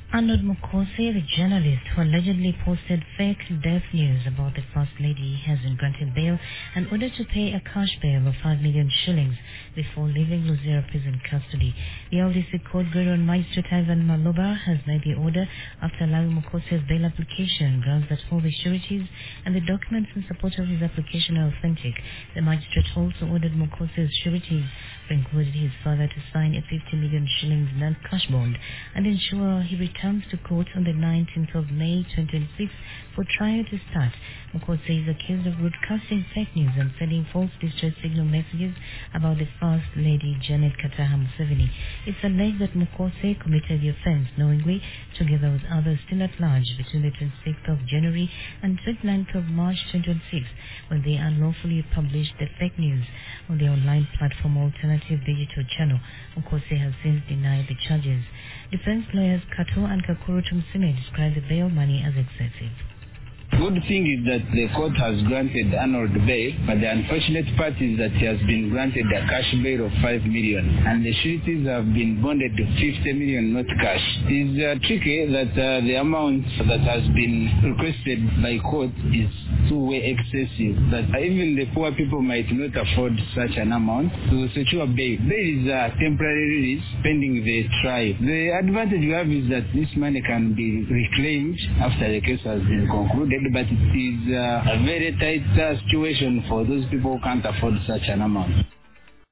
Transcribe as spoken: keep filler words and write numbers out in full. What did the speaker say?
Arnold Mukose, the journalist who allegedly posted fake death news about the First Lady, has been granted bail and ordered to pay a cash bail of five million shillings before leaving Luzera prison custody. The L D C Court Guru Magistrate Ivan Maloba has made the order after allowing Mukose's bail application grounds that all the sureties and the documents in support of his application are authentic. The magistrate also ordered Mukose's sureties, who included his father, to sign a fifty million shillings non-cash bond and ensure he returns to court on the nineteenth of May twenty twenty-six for trial to start. Mukose is accused of broadcasting fake news and sending false distress signal messages about the First Lady Janet Kataha Museveni. It's alleged that Mukose committed the offence knowingly, together with others still at large, between the twenty-sixth of January and twenty-ninth of March twenty twenty-six, when they unlawfully published the fake news on the online platform Alternative Digital Channel. Mukose has since denied the charges. Defense lawyers Kato and Kakuru Tumsime described the bail money as excessive. Good thing is that the court has granted Arnold bail, but the unfortunate part is that he has been granted a cash bail of five million, and the sureties have been bonded to fifty million, not cash. It is uh, tricky that uh, the amount that has been requested by court is too way excessive, that even the poor people might not afford such an amount to secure bail. Bail is a temporary release pending the trial. The advantage we have is that this money can be reclaimed after the case has been concluded, but it is uh, a very tight uh, situation for those people who can't afford such an amount.